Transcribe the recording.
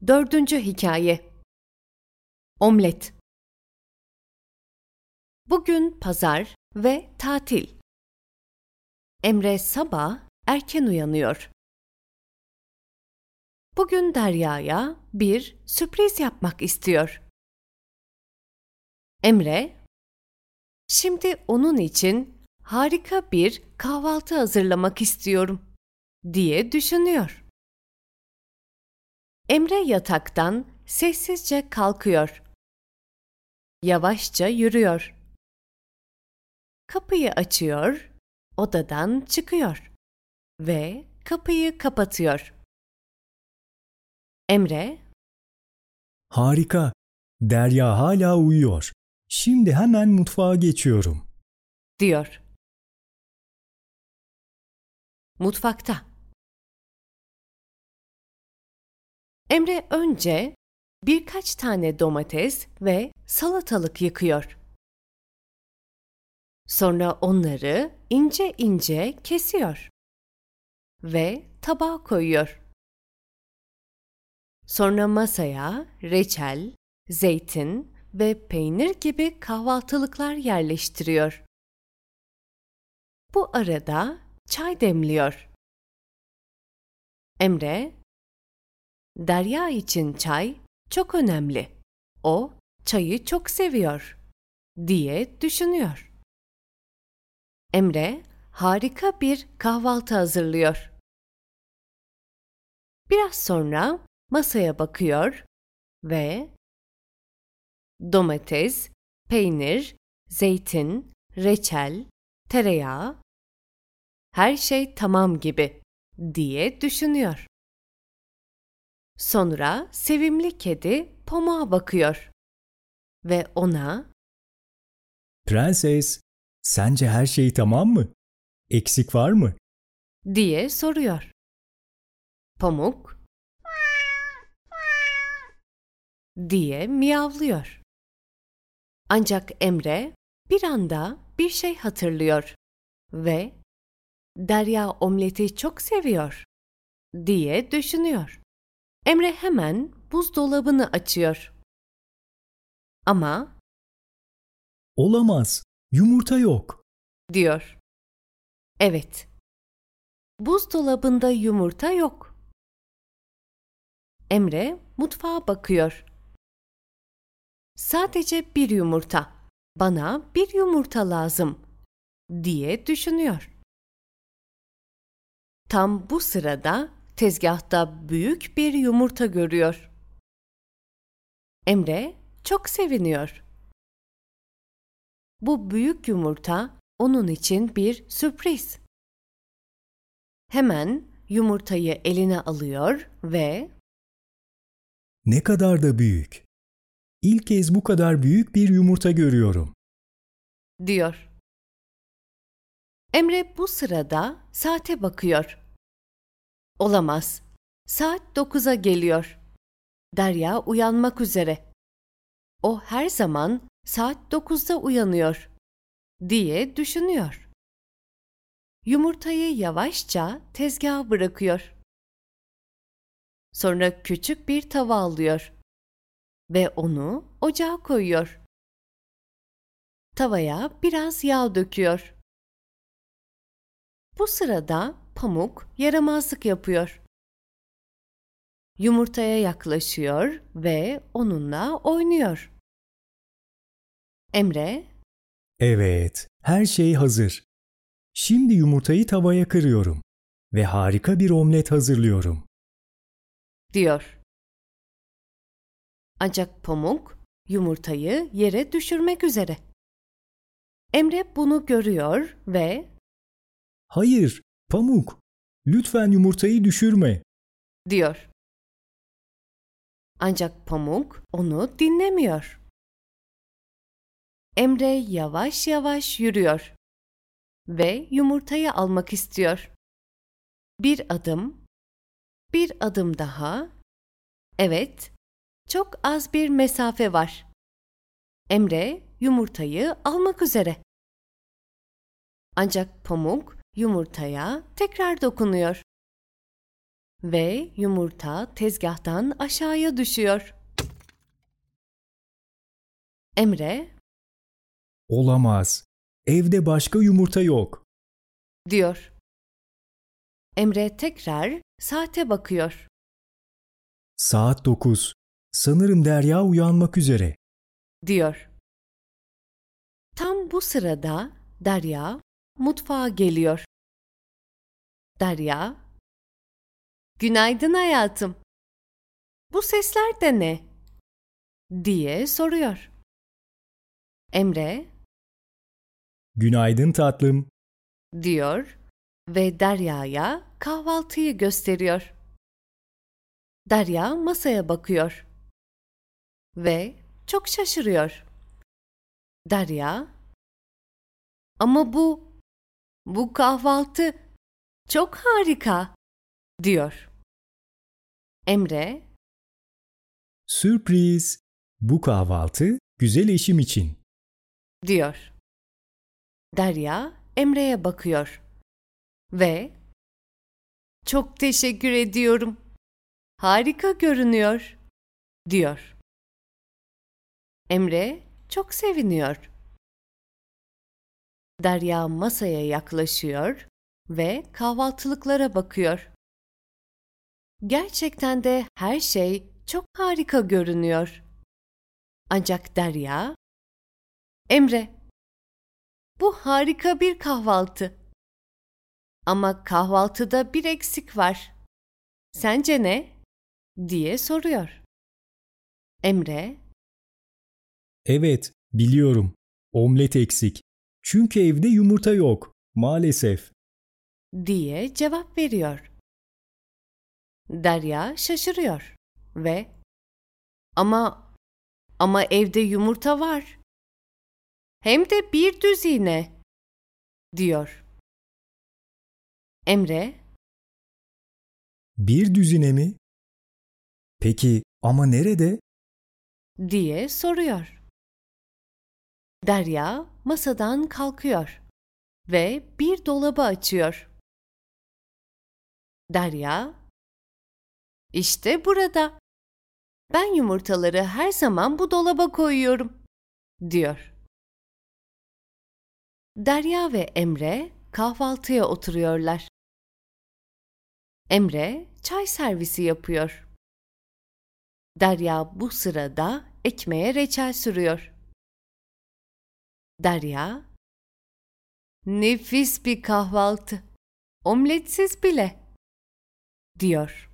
Dördüncü hikaye. Omlet. Bugün pazar ve tatil. Emre sabah erken uyanıyor. Bugün Derya'ya bir sürpriz yapmak istiyor. Emre, şimdi onun için harika bir kahvaltı hazırlamak istiyorum diye düşünüyor. Emre yataktan sessizce kalkıyor. Yavaşça yürüyor. Kapıyı açıyor, odadan çıkıyor ve kapıyı kapatıyor. Emre, Harika. Derya hala uyuyor. Şimdi hemen mutfağa geçiyorum. diyor. Mutfakta. Emre önce birkaç tane domates ve salatalık yıkıyor. Sonra onları ince ince kesiyor ve tabağa koyuyor. Sonra masaya reçel, zeytin ve peynir gibi kahvaltılıklar yerleştiriyor. Bu arada çay demliyor. Emre, Derya için çay çok önemli. O çayı çok seviyor diye düşünüyor. Emre harika bir kahvaltı hazırlıyor. Biraz sonra masaya bakıyor ve domates, peynir, zeytin, reçel, tereyağı, her şey tamam gibi diye düşünüyor. Sonra sevimli kedi Pamuk'a bakıyor ve ona Prenses, sence her şey tamam mı? Eksik var mı? diye soruyor. Pamuk diye miyavlıyor. Ancak Emre bir anda bir şey hatırlıyor ve Derya omleti çok seviyor diye düşünüyor. Emre hemen buzdolabını açıyor. Ama Olamaz. Yumurta yok. diyor. Evet, buzdolabında yumurta yok. Emre mutfağa bakıyor. Sadece bir yumurta. Bana bir yumurta lazım diye düşünüyor. Tam bu sırada tezgahta büyük bir yumurta görüyor. Emre çok seviniyor. Bu büyük yumurta onun için bir sürpriz. Hemen yumurtayı eline alıyor ve Ne kadar da büyük. İlk kez bu kadar büyük bir yumurta görüyorum. diyor. Emre bu sırada saate bakıyor. Olamaz. Saat 9'a geliyor. Derya uyanmak üzere. O her zaman saat 9'da uyanıyor diye düşünüyor. Yumurtayı yavaşça tezgaha bırakıyor. Sonra küçük bir tava alıyor ve onu ocağa koyuyor. Tavaya biraz yağ döküyor. Bu sırada Pamuk yaramazlık yapıyor. Yumurtaya yaklaşıyor ve onunla oynuyor. Emre, Evet, her şey hazır. Şimdi yumurtayı tavaya kırıyorum ve harika bir omlet hazırlıyorum. diyor. Ancak Pamuk yumurtayı yere düşürmek üzere. Emre bunu görüyor ve Hayır, Pamuk, lütfen yumurtayı düşürme. diyor. Ancak Pamuk onu dinlemiyor. Emre yavaş yavaş yürüyor ve yumurtayı almak istiyor. Bir adım, bir adım daha. Evet, çok az bir mesafe var. Emre yumurtayı almak üzere. Ancak Pamuk yumurtaya tekrar dokunuyor. ve yumurta tezgahtan aşağıya düşüyor. Emre, Olamaz. Evde başka yumurta yok. diyor. Emre tekrar saate bakıyor. Saat 9. Sanırım Derya uyanmak üzere. Diyor. Tam bu sırada Derya mutfağa geliyor. Derya, "Günaydın hayatım. Bu sesler de ne?" diye soruyor. Emre, Günaydın tatlım. diyor ve Derya'ya kahvaltıyı gösteriyor. Derya masaya bakıyor ve çok şaşırıyor. Derya, "Ama bu kahvaltı çok harika," diyor. Emre, Sürpriz. Bu kahvaltı güzel eşim için. diyor. Derya Emre'ye bakıyor ve "Çok teşekkür ediyorum. Harika görünüyor," diyor. Emre çok seviniyor. Derya masaya yaklaşıyor ve kahvaltılıklara bakıyor. Gerçekten de her şey çok harika görünüyor. Ancak Derya, "Emre, bu harika bir kahvaltı. Ama kahvaltıda bir eksik var. Sence ne?" diye soruyor. Emre, Evet, biliyorum. Omlet eksik. Çünkü evde yumurta yok. Maalesef. diye cevap veriyor. Derya şaşırıyor ve "Ama evde yumurta var. Hem de bir düzine," diyor. Emre, Bir düzine mi? Peki ama nerede? diye soruyor. Derya masadan kalkıyor ve bir dolabı açıyor. Derya, "İşte burada. Ben yumurtaları her zaman bu dolaba koyuyorum," diyor. Derya ve Emre kahvaltıya oturuyorlar. Emre çay servisi yapıyor. Derya bu sırada ekmeğe reçel sürüyor. Derya, "Nefis bir kahvaltı. Omletsiz bile," diyor.